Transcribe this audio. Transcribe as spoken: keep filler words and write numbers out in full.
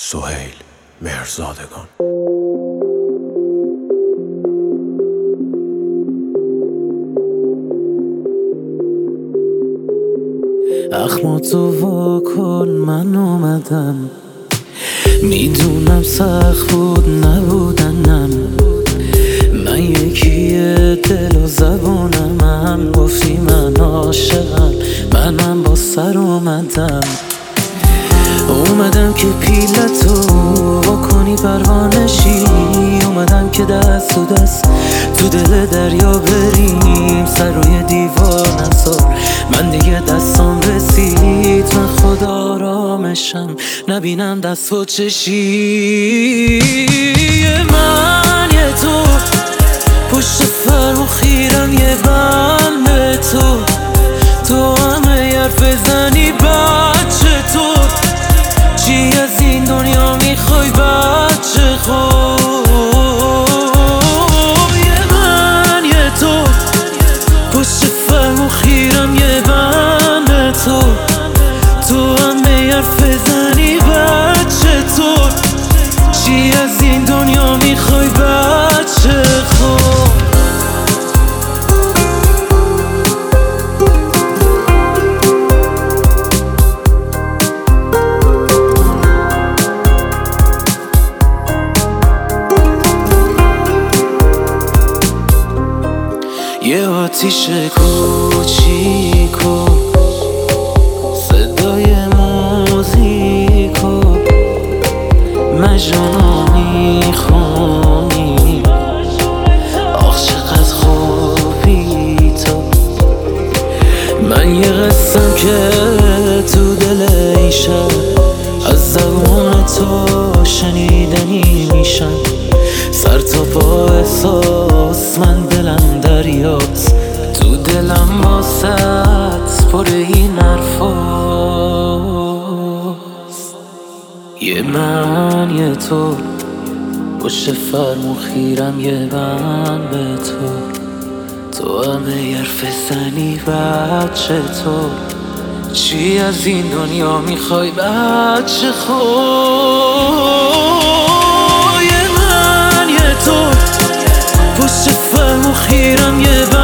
سهیل مهرزادگان. اخماتو وا کن، من اومدم. میدونم سخت بود نبودنم، من یکیه دل و زبونم. گفتی من عاشقم، منم با سر اومدم. اومدم که پیلتو بکنی پروانشی، اومدم که دست تو دست تو دل دریا بریم. سر روی دیوار نذار، من دیگه دستام رسید. من خدا آرامشم، نبینم دست و چشی. من یه تو پشت فرمو خیرم، یه بم به تو. تو همه حرف زنی بچه تو، چی از این دنیا میخوای بچه خوب؟ یه من یه تو پشت فرمو خیرم، یه بم به تو. تو همه حرف زنی بچه تو، چی از این دنیا میخوای بچه خوب؟ یه آتیش کوچیکو، صدای موزیکو، مجنونو میخونی. آخ چقدر خوبی تو. من یه قصم که تو دل این شب از زبون تو شنیدنی میشم. سر تا پا احساس، من دلم دریاست. تو دلم واسط پر این حرفاست. یه من یه تو پشت فرمو خیرم، یه من به تو. تو همه حرف زنی بچه تو، چی از این دنیا میخوای بچه خوب؟ یه من یه تو پشت فرمو خیرم، یه